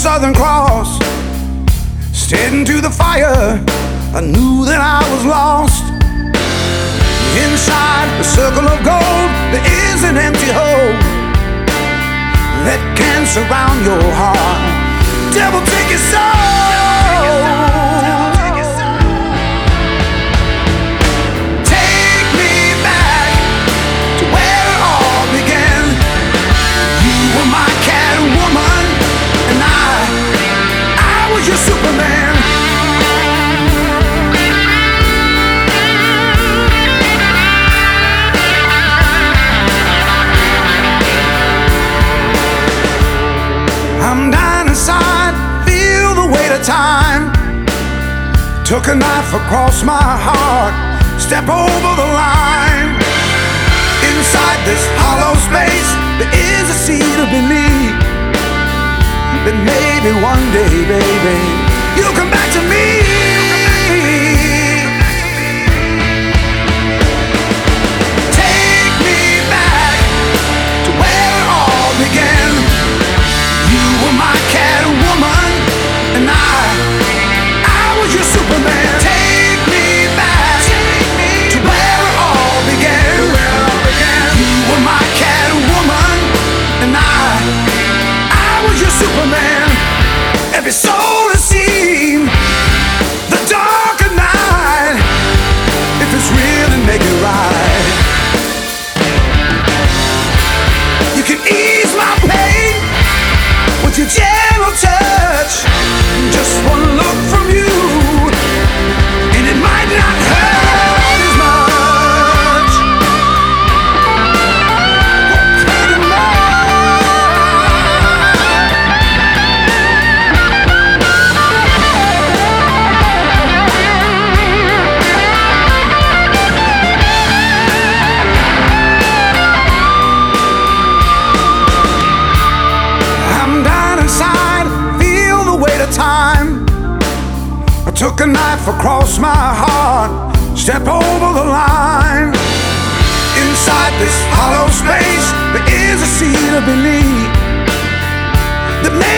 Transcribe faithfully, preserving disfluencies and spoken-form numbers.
Southern Cross, stared into the fire. I knew that I was lost. Inside the circle of gold, there is an empty hole that can surround your heart. Devil, take your soul. Take me back to where it all began. You were my Catwoman, and I, I was your Superman. I'm dying inside, feel the weight of time. Took a knife across my heart, step over the line. Inside this hollow space, there is a seed of belief that maybe one day, baby, you'll come back to me. Take me back to where it all began. You were my Catwoman, and I, I was your Superman. Take me back to where it all began. You were my Catwoman, and I, I was your Superman. Every soul has seen the darker night. If it's real and make it right, you can ease my pain with your gentle touch. Just one look from you, and it might not hurt as much. Won't hurt as much. I'm dying inside, feel the weight of time. I took a knife across my heart, step over the line. Inside this hollow space, there is a seed of belief that may